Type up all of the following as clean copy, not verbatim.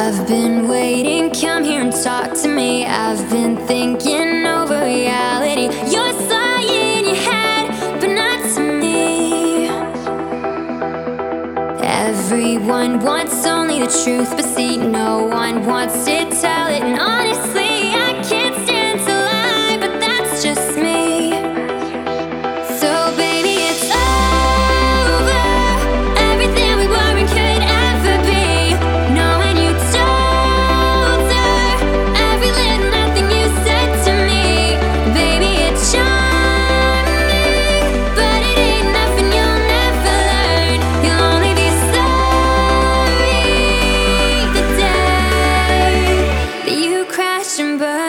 I've been waiting, come here and talk to me. I've been thinking over reality. You're lying in your head, but not to me. Everyone wants only the truth, but see, no one wants to tell it. And honestly, I can't stand to lie, but that's just me. So baby, it's over. Everything we were and could ever be. Knowing you told her every little nothing you said to me. Baby, it's charming, but it ain't nothing you'll never learn. You'll only be sorry the day that you crash and burn.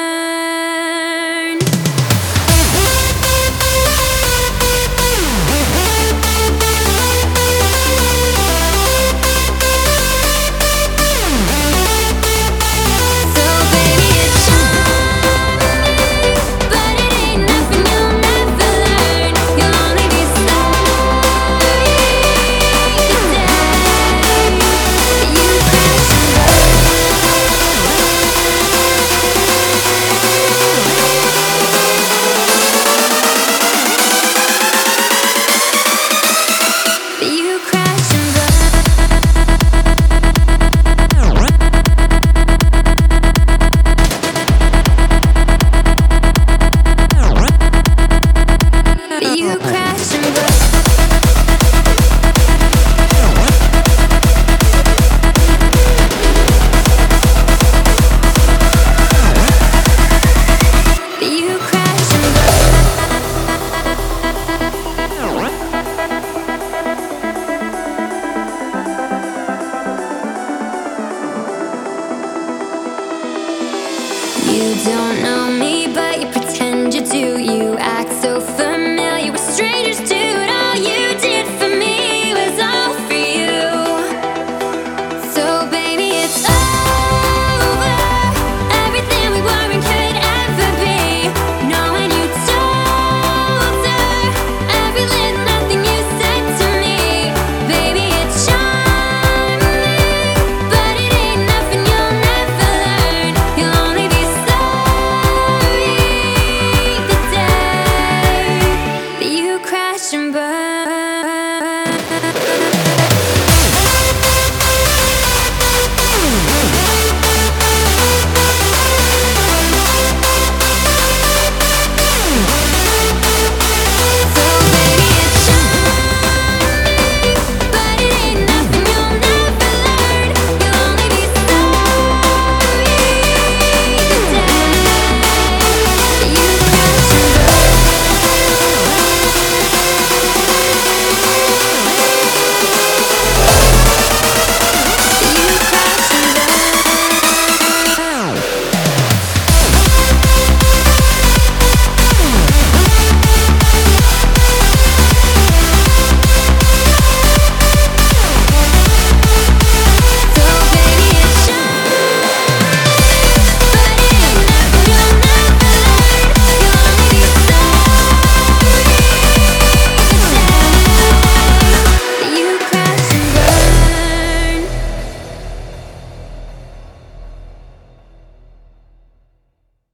So baby, it's charming, but it ain't nothing you'll never learn. You'll only be sorry the day that you crash and burn. That you crash and burn. That you crash and burn. That you crash and burn. You don't know me, but you pretend you do. You act